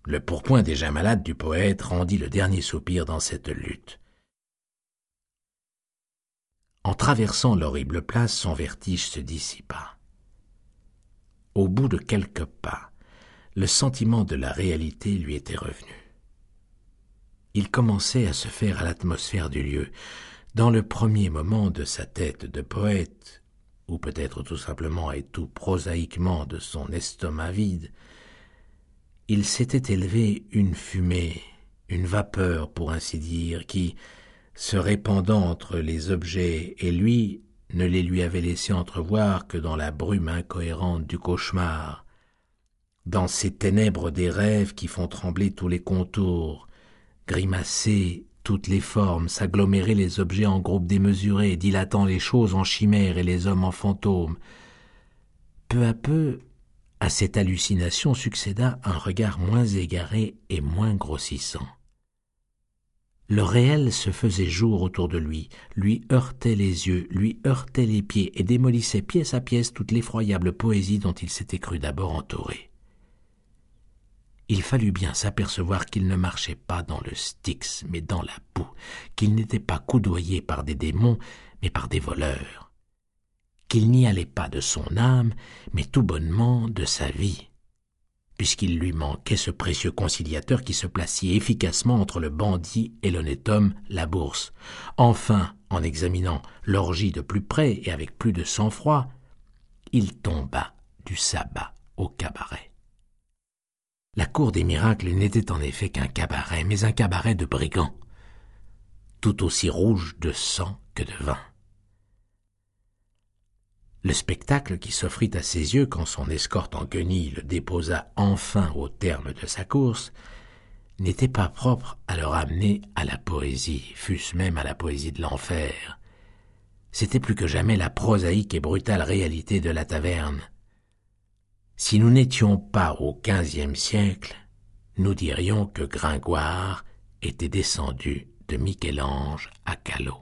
Le pourpoint déjà malade du poète rendit le dernier soupir dans cette lutte. En traversant l'horrible place, son vertige se dissipa. Au bout de quelques pas, le sentiment de la réalité lui était revenu. Il commençait à se faire à l'atmosphère du lieu. Dans le premier moment de sa tête de poète, ou peut-être tout simplement et tout prosaïquement de son estomac vide, il s'était élevé une fumée, une vapeur pour ainsi dire, qui, se répandant entre les objets et lui, ne les lui avait laissé entrevoir que dans la brume incohérente du cauchemar, dans ces ténèbres des rêves qui font trembler tous les contours, grimacer toutes les formes, s'agglomérer les objets en groupes démesurés, dilatant les choses en chimères et les hommes en fantômes. Peu à peu, à cette hallucination succéda un regard moins égaré et moins grossissant. Le réel se faisait jour autour de lui heurtait les yeux, lui heurtait les pieds et démolissait pièce à pièce toute l'effroyable poésie dont il s'était cru d'abord entouré. Il fallut bien s'apercevoir qu'il ne marchait pas dans le Styx, mais dans la boue, qu'il n'était pas coudoyé par des démons, mais par des voleurs, qu'il n'y allait pas de son âme, mais tout bonnement de sa vie, puisqu'il lui manquait ce précieux conciliateur qui se place si efficacement entre le bandit et l'honnête homme, la bourse. Enfin, en examinant l'orgie de plus près et avec plus de sang-froid, il tomba du sabbat au cabaret. La cour des miracles n'était en effet qu'un cabaret, mais un cabaret de brigands, tout aussi rouge de sang que de vin. Le spectacle qui s'offrit à ses yeux quand son escorte en guenilles le déposa enfin au terme de sa course n'était pas propre à le ramener à la poésie, fût-ce même à la poésie de l'enfer. C'était plus que jamais la prosaïque et brutale réalité de la taverne. Si nous n'étions pas au XVe siècle, nous dirions que Gringoire était descendu de Michel-Ange à Callot.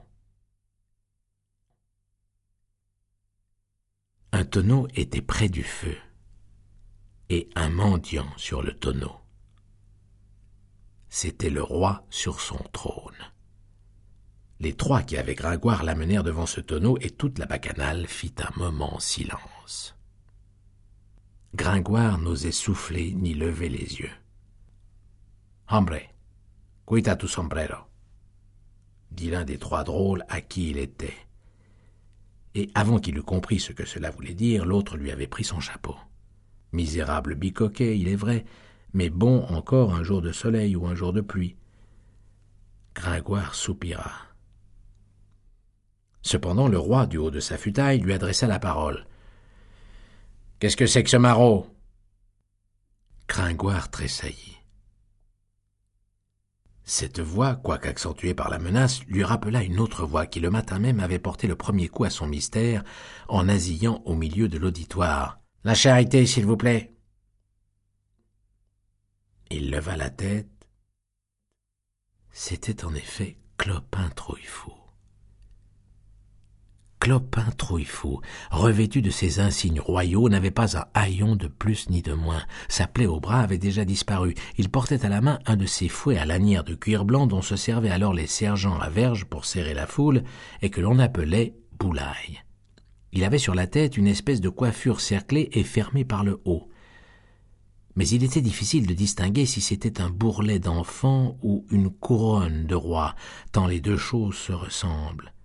Un tonneau était près du feu, et un mendiant sur le tonneau. C'était le roi sur son trône. Les trois qui avaient Gringoire l'amenèrent devant ce tonneau, et toute la bacchanale fit un moment silence. Gringoire n'osait souffler ni lever les yeux. « Hombre, cuita tu sombrero » dit l'un des trois drôles à qui il était. Et avant qu'il eût compris ce que cela voulait dire, l'autre lui avait pris son chapeau. Misérable bicoquet, il est vrai, mais bon encore un jour de soleil ou un jour de pluie. Gringoire soupira. Cependant le roi, du haut de sa futaille, lui adressa la parole. « Qu'est-ce que c'est que ce maraud ?» Gringoire tressaillit. Cette voix, quoique accentuée par la menace, lui rappela une autre voix qui le matin même avait porté le premier coup à son mystère en nasillant au milieu de l'auditoire. « La charité, s'il vous plaît !» Il leva la tête. C'était en effet Clopin Trouillefou. Clopin Trouillefou, revêtu de ses insignes royaux, n'avait pas un haillon de plus ni de moins. Sa plaie au bras avait déjà disparu. Il portait à la main un de ces fouets à lanière de cuir blanc dont se servaient alors les sergents à verge pour serrer la foule et que l'on appelait boulaille. Il avait sur la tête une espèce de coiffure cerclée et fermée par le haut. Mais il était difficile de distinguer si c'était un bourrelet d'enfant ou une couronne de roi, tant les deux choses se ressemblent.